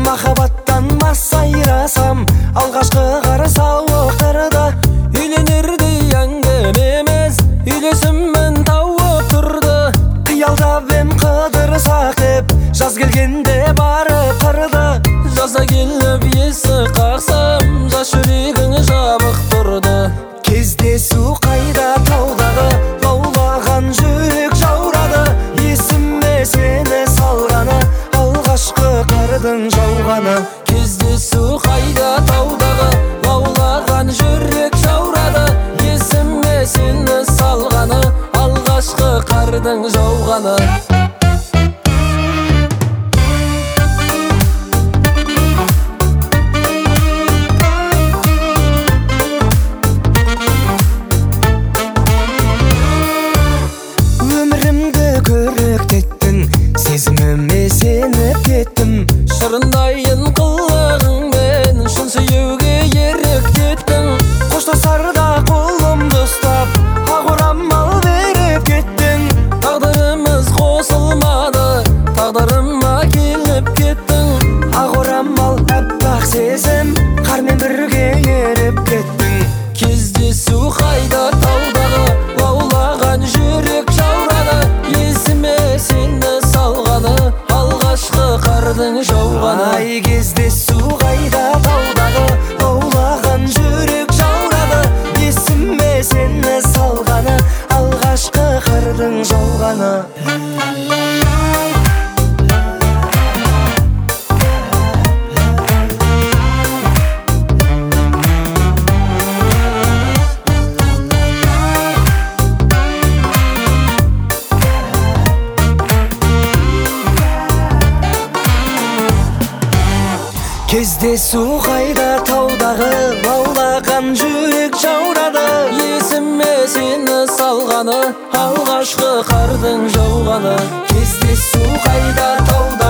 махаббаттан мас айрасам, алғашқы қар сауықтырды. Үйленердей әңгіме емес, үйлесімін тауып тұрды. Қиялдап ем қыдырсақ деп, жаз келгенде барып қырды. Жаза келіп есік қақсам, жас жүрегің жабық тұрды. Кездесу қайда таудағы, лаулаған жүрек жаурады. Есіме сені салғаны, алғашқы қардың жауғаны. Кездесу қайда таудағы, лаулаған жүрек жаурады. Есіме сені салғаны, алғашқы қардың жауғаны. Көріктеттің, сезіміме сеніп кеттім. Шырындайын қылығыңмен, шын сүюге еріктеттің. Қоштасарда қолымды ұстап, ақ орамал беріп кеттің. Тағдырымыз қосылмады, тағдырыма келіп кеттің. Ақ орамал әппақ сезім, қармен бірге еріп кеттің. Кездесу қайда таудағы, лаулаған жүрек жаурады. Есіме сені салғаны, алғашқы қардың жауғаны. Ай, кездесу қайда таудағы, лаулаған жүрек жаурады. Есіме сені салғаны, алғашқы қардың жауғаны. Кездесу қайда таудағы, лаулаған жүрек жаурады. Есіме сені салғаны, алғашқы қардың жауғаны. Кездесу қайда таудағы,